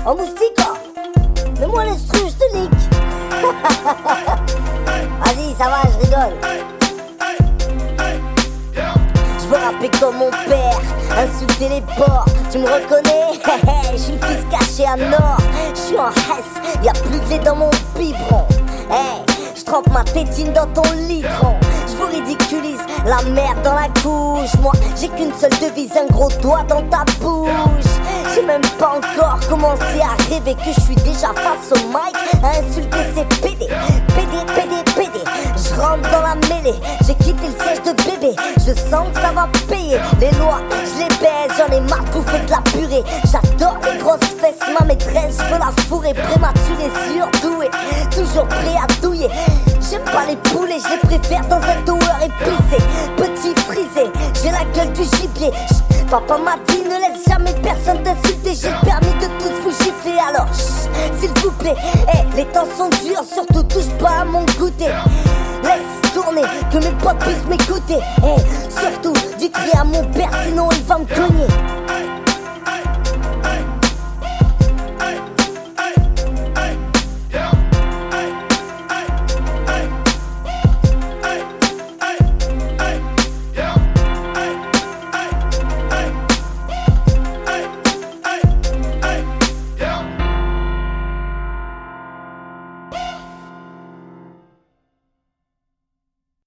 En moustique, mets-moi l'instru, je te nique. Vas-y, ça va, je rigole. Je veux rapper comme mon père, insulter les porcs. Tu me reconnais? Je suis le fils caché à Nord. Je suis en Hesse, y'a plus de lait dans mon biberon. Je trempe ma tétine dans ton litron. Je vous ridiculise, la merde dans la couche. Moi, j'ai qu'une seule devise, un gros doigt dans ta bouche. J'ai même pas encore commencé à rêver que je suis déjà face au mic à insulter ces PD. Je rentre dans la mêlée, j'ai quitté le siège de bébé. Je sens que ça va payer. Les lois, je les baise, j'en ai marre de bouffer de la purée. J'adore les grosses fesses, ma maîtresse, je veux la fourrer. Prématuré, surdoué, toujours prêt à douiller. J'aime pas les poulets, je les préfère dans un tower épicé. Petit frisé, j'ai la gueule du gibier. Papa m'a dit ne laisse jamais personne t'insulter. J'ai le permis de tous vous gifler. Alors s'il vous plaît, les temps sont durs, surtout touche pas à mon goûter. Laisse tourner, que mes potes puissent m'écouter. Surtout, dites rien à mon père, sinon il va me cogner.